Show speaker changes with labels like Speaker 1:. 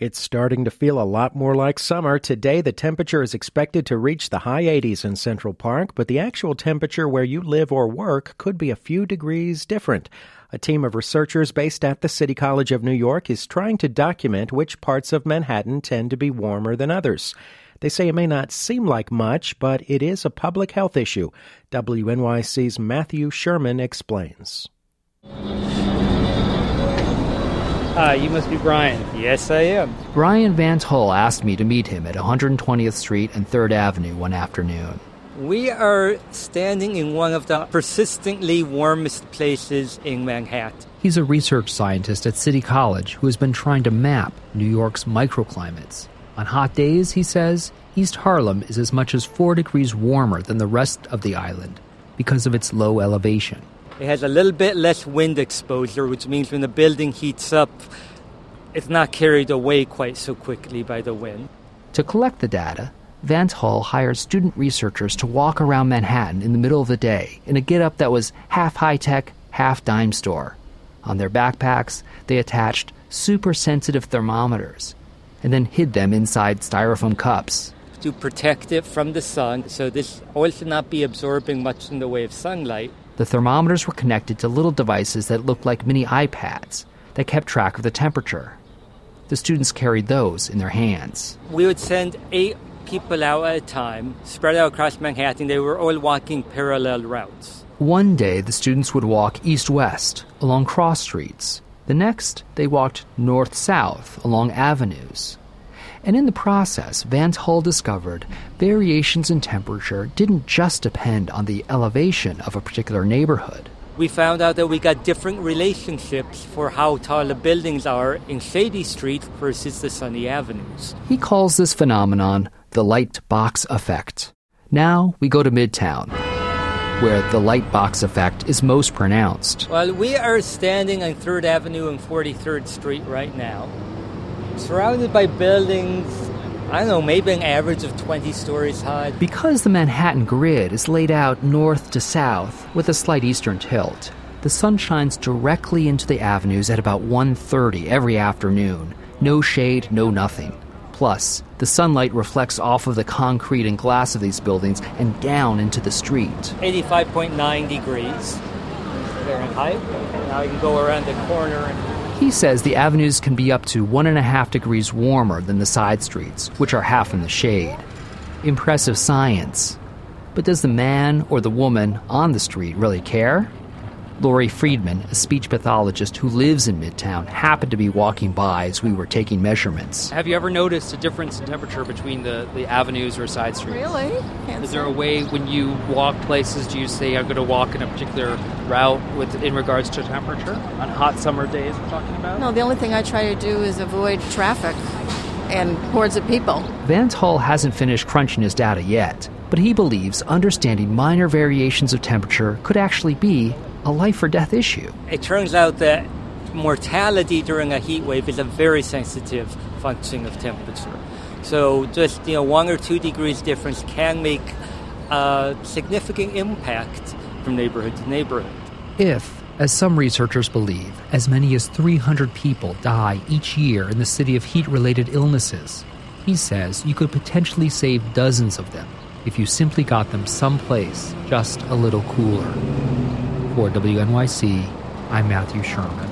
Speaker 1: It's starting to feel a lot more like summer. Today, the temperature is expected to reach the high 80s in Central Park, but the actual temperature where you live or work could be a few degrees different. A team of researchers based at the City College of New York is trying to document which parts of Manhattan tend to be warmer than others. They say it may not seem like much, but it is a public health issue. WNYC's Matthew Sherman explains.
Speaker 2: Hi, you must be Brian.
Speaker 3: Yes, I am.
Speaker 4: Brian Vance Hull asked me to meet him at 120th Street and 3rd Avenue one afternoon.
Speaker 3: We are standing in one of the persistently warmest places in Manhattan.
Speaker 4: He's a research scientist at City College who has been trying to map New York's microclimates. On hot days, he says, East Harlem is as much as 4 degrees warmer than the rest of the island because of its low elevation.
Speaker 3: It has a little bit less wind exposure, which means when the building heats up, it's not carried away quite so quickly by the wind.
Speaker 4: To collect the data, Vance Hull hired student researchers to walk around Manhattan in the middle of the day in a get-up that was half high-tech, half dime store. On their backpacks, they attached super-sensitive thermometers and then hid them inside styrofoam cups.
Speaker 3: To protect it from the sun, so this oil should not be absorbing much in the way of sunlight.
Speaker 4: The thermometers were connected to little devices that looked like mini iPads that kept track of the temperature. The students carried those in their hands.
Speaker 3: We would send 8 people out at a time, spread out across Manhattan. They were all walking parallel routes.
Speaker 4: One day, the students would walk east-west along cross streets. The next, they walked north-south along avenues. And in the process, Vance Hull discovered variations in temperature didn't just depend on the elevation of a particular neighborhood.
Speaker 3: We found out that we got different relationships for how tall the buildings are in shady streets versus the sunny avenues.
Speaker 4: He calls this phenomenon the light box effect. Now we go to Midtown, where the light box effect is most pronounced.
Speaker 3: Well, we are standing on 3rd Avenue and 43rd Street right now, surrounded by buildings, I don't know, maybe an average of 20 stories high.
Speaker 4: Because the Manhattan grid is laid out north to south with a slight eastern tilt, the sun shines directly into the avenues at about 1:30 every afternoon. No shade, no nothing. Plus, the sunlight reflects off of the concrete and glass of these buildings and down into the street.
Speaker 3: 85.9 degrees. They're in height. Now you can go around the corner and...
Speaker 4: He says the avenues can be up to 1.5 degrees warmer than the side streets, which are half in the shade. Impressive science. But does the man or the woman on the street really care? Lori Friedman, a speech pathologist who lives in Midtown, happened to be walking by as we were taking measurements.
Speaker 2: Have you ever noticed a difference in temperature between the avenues or side streets?
Speaker 5: Really?
Speaker 2: Is there a way when you walk places, do you say I'm going to walk in a particular route in regards to temperature? On hot summer days we're talking about?
Speaker 5: No, the only thing I try to do is avoid traffic and hordes of people.
Speaker 4: Vance Hull hasn't finished crunching his data yet, but he believes understanding minor variations of temperature could actually be a life-or-death issue.
Speaker 3: It turns out that mortality during a heat wave is a very sensitive function of temperature. So just 1 or 2 degrees difference can make a significant impact from neighborhood to neighborhood.
Speaker 4: If, as some researchers believe, as many as 300 people die each year in the city of heat-related illnesses, he says you could potentially save dozens of them if you simply got them someplace just a little cooler. For WNYC, I'm Matthew Sherman.